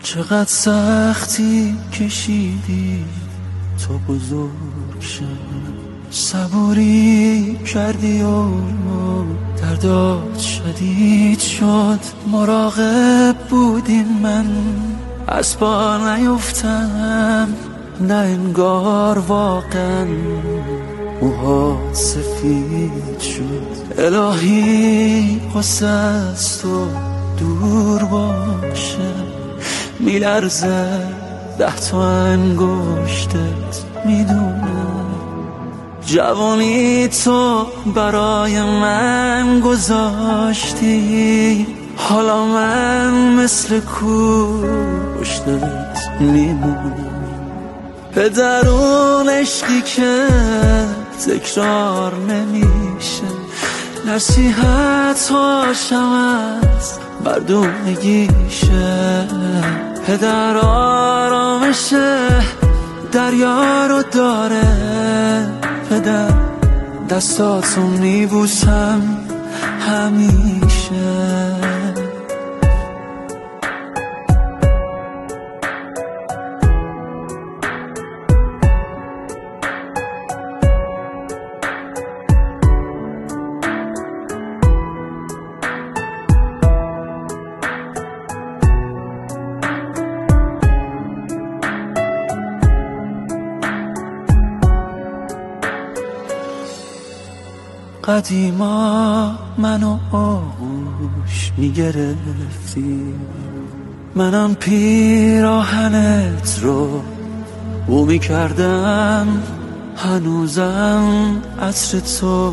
چقدر سختی کشیدی تا بزرگ شم، صبوری کردی و دردات شدید شد. مراقب بودین من از پا نیفتم، نه انگار واقعا موهات سفید شد. الهی قصه از تو دور باشه، میلرزه 10 تا انگشتت میدونم. جوانی تو برای من گذاشتی، حالا من مثل کشتت میمونم. پدرون عشقی که تکرار نمیشه، نصیحت‌هاشم از مردونگیشه. پدر آرامشه دریا رو داره، پدر دستاتو میبوسم همیشه. قدیما منو آغوش میگرفتی، منم پیراهنت رو بو میکردم. هنوزم عطر تو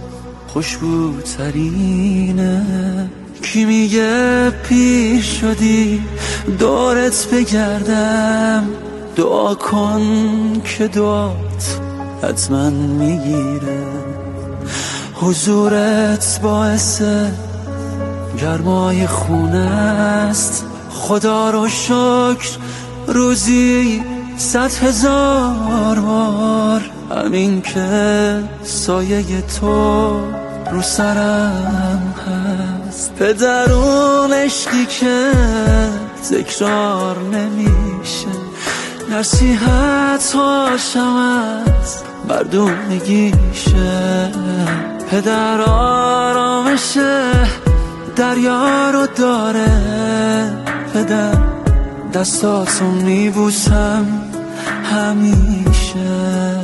خوشبوترینه. کی میگه پیر شدی دورت بگردم، دعا کن که دعات حتما میگیره. حضورت باعث گرمای خونه است، خدا رو شکر روزی 100,000 بار. همین که سایه تو رو سرم هست. پدرون عشقی که تکرار نمیشه، نصیحت‌هاشم از مردونگیشه. پدر آرامشه دریا رو داره، پدر دستاتو میبوسم همیشه.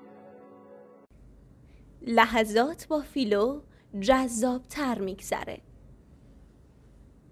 لحظات با فیلو جذاب‌تر میگذره.